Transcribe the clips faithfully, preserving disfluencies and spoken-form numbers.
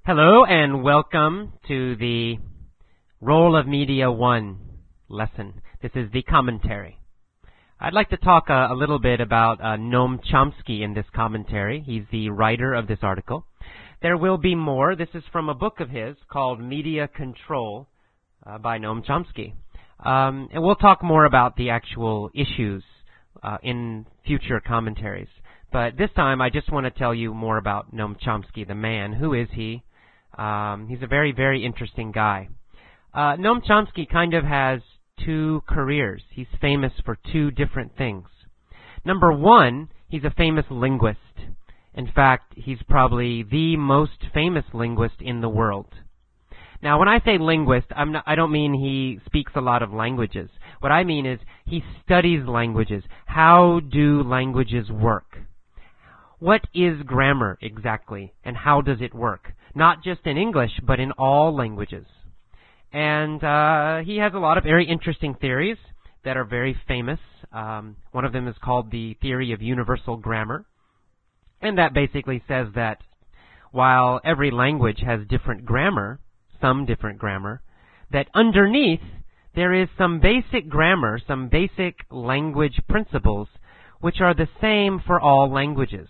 Hello and welcome to the Role of Media one lesson. This is the commentary. I'd like to talk uh, a little bit about uh, Noam Chomsky in this commentary. He's the writer of this article. There will be more. This is from a book of his called Media Control uh, by Noam Chomsky. Um, and we'll talk more about the actual issues uh, in future commentaries. But this time I just want to tell you more about Noam Chomsky, the man. Who is he? Um, he's a very, very interesting guy. Uh, Noam Chomsky kind of has two careers. He's famous for two different things. Number one, he's a famous linguist. In fact, he's probably the most famous linguist in the world. Now, when I say linguist, I'm not, I don't mean he speaks a lot of languages. What I mean is he studies languages. How do languages work? What is grammar exactly, and how does it work? Not just in English, but in all languages. And uh, he has a lot of very interesting theories that are very famous. Um, one of them is called the theory of universal grammar. And that basically says that while every language has different grammar, some different grammar, that underneath there is some basic grammar, some basic language principles, which are the same for all languages.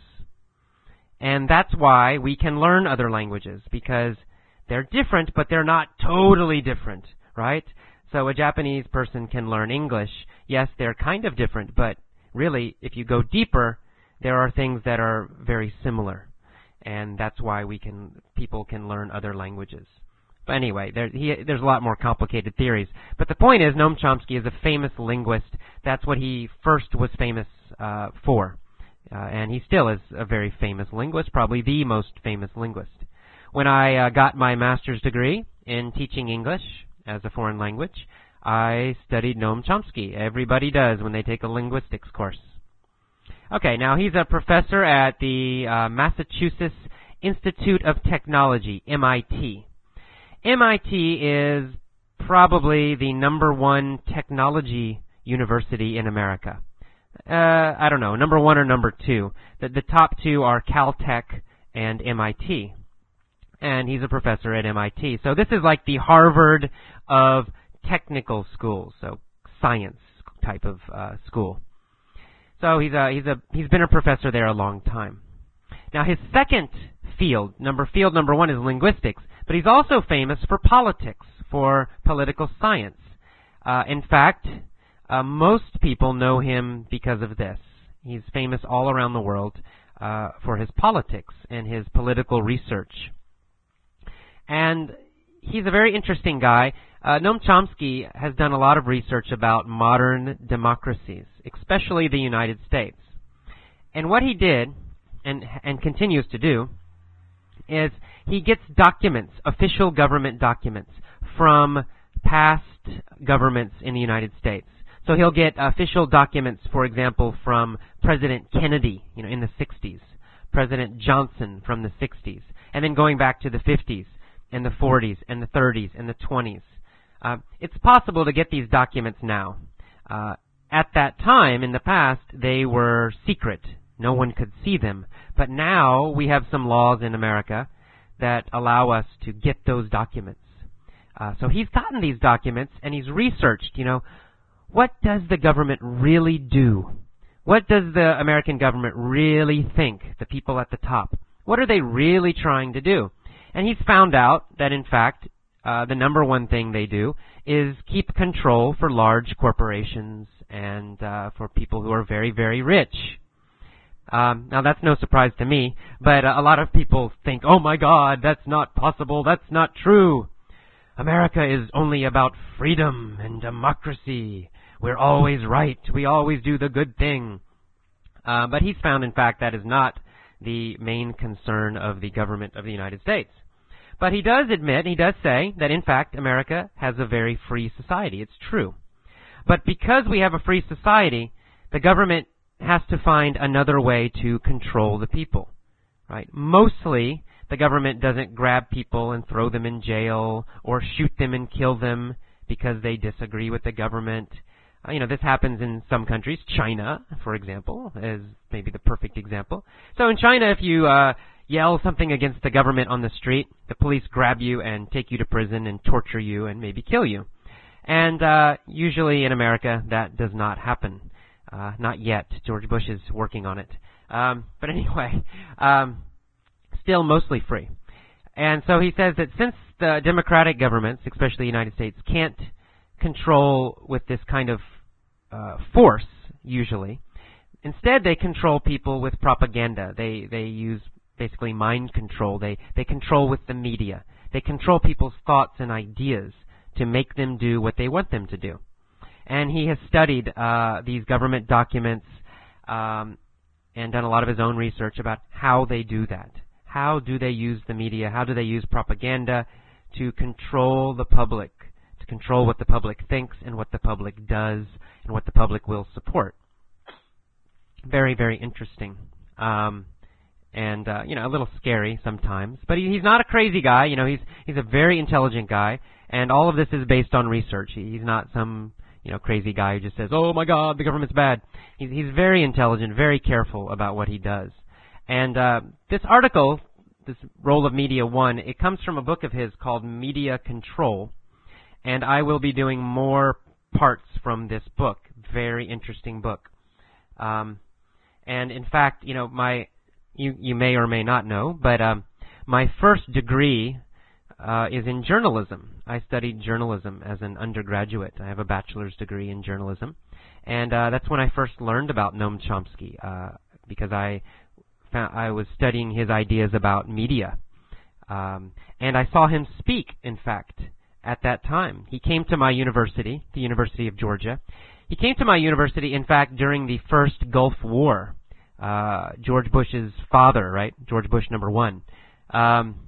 And that's why we can learn other languages, because they're different, but they're not totally different, right? So a Japanese person can learn English. Yes, they're kind of different, but really, if you go deeper, there are things that are very similar. And that's why we can, people can learn other languages. But anyway, there, he, there's a lot more complicated theories. But the point is, Noam Chomsky is a famous linguist. That's what he first was famous uh, for. Uh, and he still is a very famous linguist, probably the most famous linguist. When I uh, got my master's degree in teaching English as a foreign language, I studied Noam Chomsky. Everybody does when they take a linguistics course. Okay, now he's a professor at the uh, Massachusetts Institute of Technology, M I T. M I T is probably the number one technology university in America. Uh, I don't know, number one or number two. The, the top two are Caltech and M I T. And he's a professor at M I T. So this is like the Harvard of technical schools, so science type of uh, school. So he's a, he's a, he's been a professor there a long time. Now his second field, number field number one is linguistics, but he's also famous for politics, for political science. Uh, in fact, Uh, most people know him because of this. He's famous all around the world uh, for his politics and his political research. And he's a very interesting guy. Uh, Noam Chomsky has done a lot of research about modern democracies, especially the United States. And what he did, and, and continues to do, is he gets documents, official government documents, from past governments in the United States. So he'll get official documents, for example, from President Kennedy, you know, in the sixties, President Johnson from the sixties, and then going back to the fifties and the forties and the thirties and the twenties. Uh, it's possible to get these documents now. Uh, at that time, in the past, they were secret. No one could see them. But now we have some laws in America that allow us to get those documents. Uh, so he's gotten these documents and he's researched, you know, what does the government really do? What does the American government really think, the people at the top? What are they really trying to do? And he's found out that, in fact, uh, the number one thing they do is keep control for large corporations and uh, for people who are very, very rich. Um, now, that's no surprise to me, but uh, a lot of people think, oh, my God, that's not possible, that's not true. America is only about freedom and democracy. We're always right. We always do the good thing. Uh, but he's found, in fact, that is not the main concern of the government of the United States. But he does admit, he does say, that, in fact, America has a very free society. It's true. But because we have a free society, the government has to find another way to control the people. Right? Mostly, the government doesn't grab people and throw them in jail or shoot them and kill them because they disagree with the government. Uh, you know, this happens in some countries. China, for example, is maybe the perfect example. So in China, if you uh, yell something against the government on the street, the police grab you and take you to prison and torture you and maybe kill you. And uh, usually in America, that does not happen. Uh, not yet. George Bush is working on it. Um, but anyway, um, still mostly free. And so he says that since the democratic governments, especially the United States, can't control with this kind of uh, force, usually, instead they control people with propaganda. They they use basically mind control. They they control with the media. They control people's thoughts and ideas to make them do what they want them to do. And he has studied uh, these government documents um, and done a lot of his own research about how they do that. How do they use the media? How do they use propaganda to control the public, to control what the public thinks and what the public does and what the public will support? Very, very interesting. Um, and, uh, you know, a little scary sometimes. But he, he's not a crazy guy. You know, he's he's a very intelligent guy. And all of this is based on research. He, he's not some, you know, crazy guy who just says, oh, my God, the government's bad. He's, he's very intelligent, very careful about what he does. And uh, this article, this Role of Media One, it comes from a book of his called Media Control. And I will be doing more parts from this book. Very interesting book. Um, and in fact, you know, my, you, you may or may not know, but um, my first degree uh, is in journalism. I studied journalism as an undergraduate. I have a bachelor's degree in journalism. And uh, that's when I first learned about Noam Chomsky, uh, because I found, I was studying his ideas about media. Um, and I saw him speak, in fact, at that time. He came to my university, the University of Georgia. He came to my university, in fact, during the first Gulf War. Uh, George Bush's father, right? George Bush number one. Um,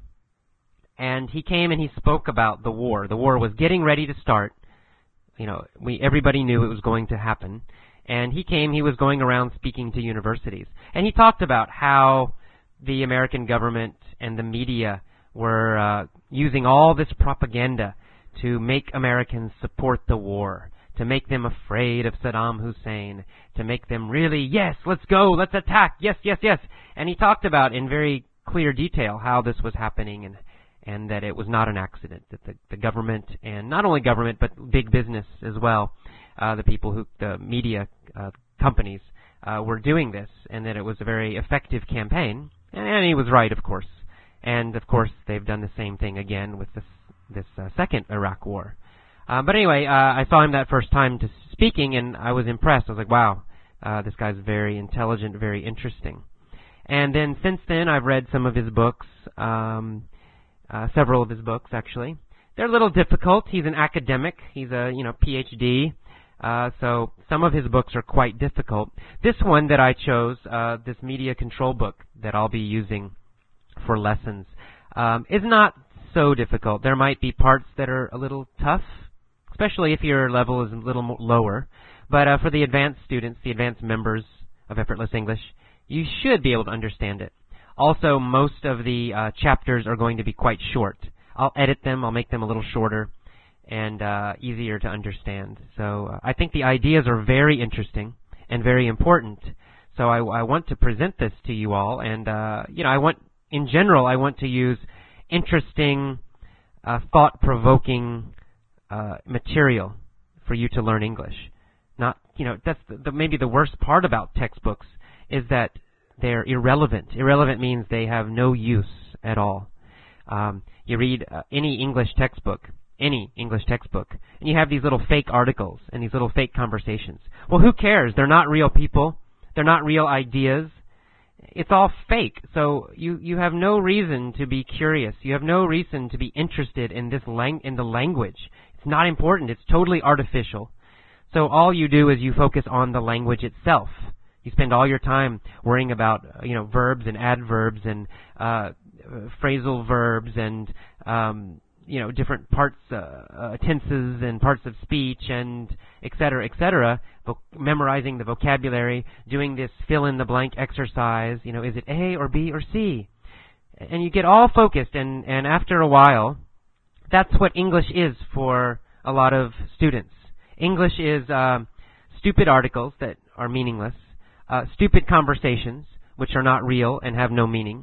and he came and he spoke about the war. The war was getting ready to start. You know, we everybody knew it was going to happen. And he came, he was going around speaking to universities. And he talked about how the American government and the media were uh, using all this propaganda to make Americans support the war, to make them afraid of Saddam Hussein, to make them really, yes, let's go, let's attack, yes, yes, yes. And he talked about in very clear detail how this was happening and and that it was not an accident, that the, the government, and not only government, but big business as well, uh, the people who, the media uh, companies, uh, were doing this, and that it was a very effective campaign. And, and he was right, of course. And, of course, they've done the same thing again with this, this uh, second Iraq war. Uh, but anyway, uh, I saw him that first time to speaking, and I was impressed. I was like, wow, uh, this guy's very intelligent, very interesting. And then since then, I've read some of his books, um, uh, several of his books, actually. They're a little difficult. He's an academic. He's a, you know, P H D. Uh, so some of his books are quite difficult. This one that I chose, uh, this media control book that I'll be using for lessons, um, is not so difficult. There might be parts that are a little tough, especially if your level is a little more lower. But uh, for the advanced students, the advanced members of Effortless English, you should be able to understand it. Also, most of the uh, chapters are going to be quite short. I'll edit them. I'll make them a little shorter and uh, easier to understand. So uh, I think the ideas are very interesting and very important. So I, I want to present this to you all. And, uh, you know, I want, in general, I want to use interesting, uh, thought-provoking uh, material for you to learn English. Not, you know, that's the, the, maybe the worst part about textbooks is that they're irrelevant. Irrelevant means they have no use at all. Um, you read uh, any English textbook, any English textbook, and you have these little fake articles and these little fake conversations. Well, who cares? They're not real people. They're not real ideas. It's all fake. So you, you have no reason to be curious. You have no reason to be interested in this lang- in the language. It's not important. It's totally artificial. So all you do is you focus on the language itself. You spend all your time worrying about, you know, verbs and adverbs and uh, phrasal verbs and, um, you know, different parts, uh, uh, tenses and parts of speech and et cetera, et cetera, vo- memorizing the vocabulary, doing this fill-in-the-blank exercise, you know, is it A or B or C? And you get all focused, and, and after a while, that's what English is for a lot of students. English is uh, stupid articles that are meaningless, uh, stupid conversations, which are not real and have no meaning,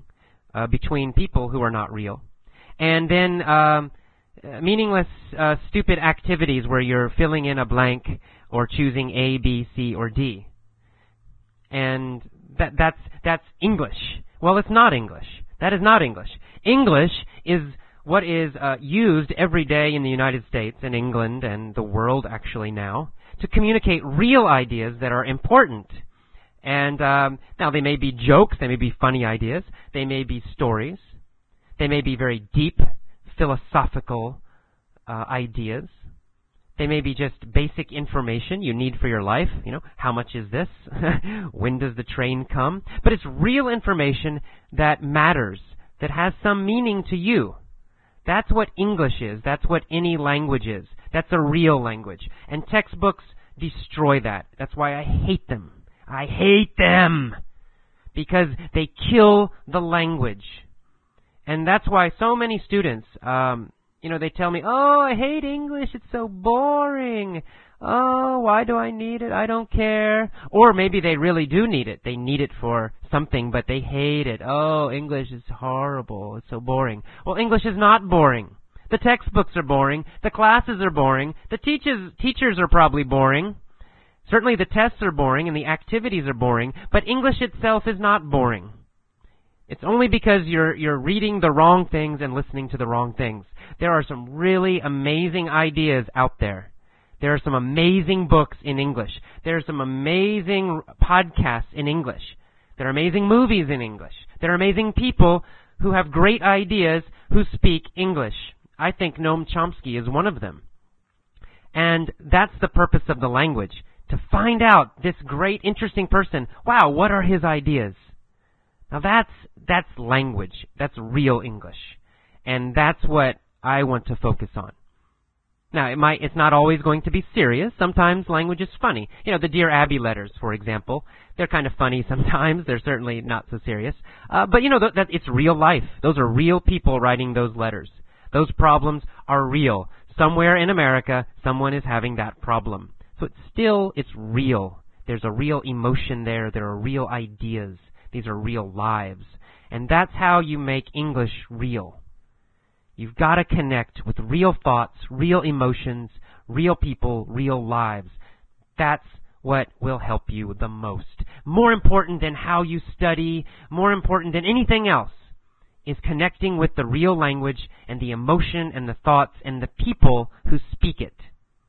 uh, between people who are not real. And then um, meaningless, uh, stupid activities where you're filling in a blank or choosing A, B, C, or D. And that, that's, that's English. Well, it's not English. That is not English. English is what is uh, used every day in the United States and England and the world actually now to communicate real ideas that are important. And um, now they may be jokes, they may be funny ideas, they may be stories, they may be very deep philosophical uh, ideas. They may be just basic information you need for your life. You know, how much is this? When does the train come? But it's real information that matters, that has some meaning to you. That's what English is. That's what any language is. That's a real language. And textbooks destroy that. That's why I hate them. I hate them. Because they kill the language. And that's why so many students, um, you know, they tell me, oh, I hate English. It's so boring. Oh, why do I need it? I don't care. Or maybe they really do need it. They need it for something, but they hate it. Oh, English is horrible. It's so boring. Well, English is not boring. The textbooks are boring. The classes are boring. The teachers, teachers are probably boring. Certainly the tests are boring and the activities are boring, but English itself is not boring. It's only because you're you're reading the wrong things and listening to the wrong things. There are some really amazing ideas out there. There are some amazing books in English. There are some amazing podcasts in English. There are amazing movies in English. There are amazing people who have great ideas who speak English. I think Noam Chomsky is one of them. And that's the purpose of the language, to find out this great, interesting person. Wow, what are his ideas? Now that's, that's language. That's real English. And that's what I want to focus on. Now, it might, it's not always going to be serious. Sometimes language is funny. You know, the Dear Abby letters, for example, they're kind of funny sometimes. They're certainly not so serious. Uh, but you know, that, that it's real life. Those are real people writing those letters. Those problems are real. Somewhere in America, someone is having that problem. So it's still, it's real. There's a real emotion there. There are real ideas. These are real lives. And that's how you make English real. You've got to connect with real thoughts, real emotions, real people, real lives. That's what will help you the most. More important than how you study, more important than anything else, is connecting with the real language and the emotion and the thoughts and the people who speak it.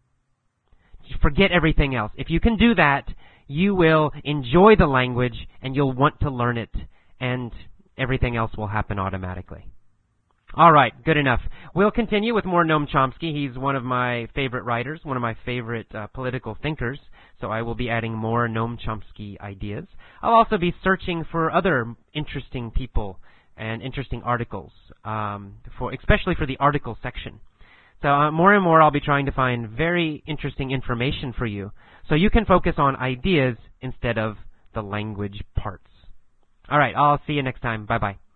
Forget everything else. If you can do that, you will enjoy the language and you'll want to learn it, and everything else will happen automatically. All right, good enough. We'll continue with more Noam Chomsky. He's one of my favorite writers, one of my favorite uh, political thinkers, so I will be adding more Noam Chomsky ideas. I'll also be searching for other interesting people and interesting articles, um, for especially for the article section. So uh, more and more I'll be trying to find very interesting information for you, so you can focus on ideas instead of the language parts. All right, I'll see you next time. Bye-bye.